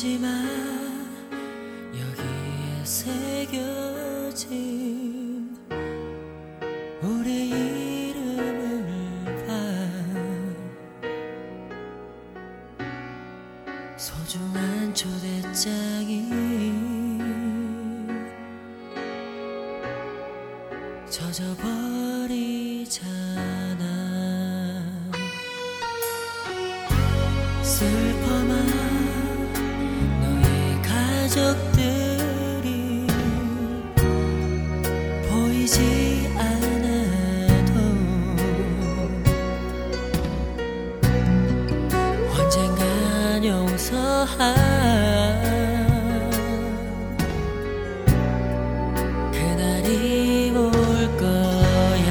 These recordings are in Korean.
하지마 여기에 새겨진 우리 이름을 봐. 소중한 초대장이 젖어버리잖아. 슬퍼만 너의 가족들이 보이지 않아도 언젠간 용서할 그날이 올 거야.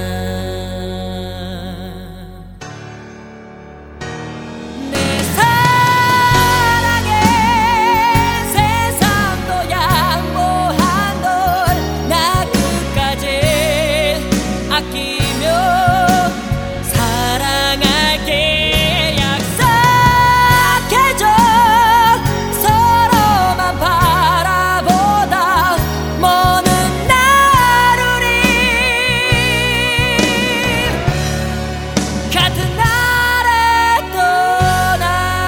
내 사랑에 세상도 양보한 널 나 끝까지 아끼며 사랑할게 약속해줘. 서로만 바라보다 먼 같은 날에 떠나.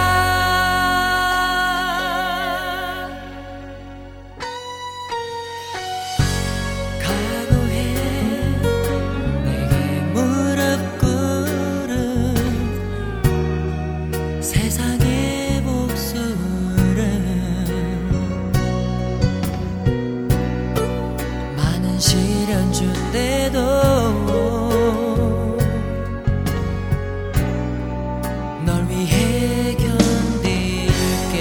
각오해 내게 무릎 꿇은 세상의 목소리를. 많은 시련 준대도 널 위해 견딜게.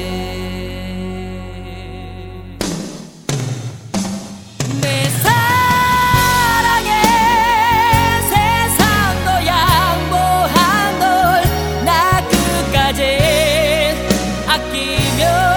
내 사랑에 세상도 양보한 널 나 끝까지 아끼며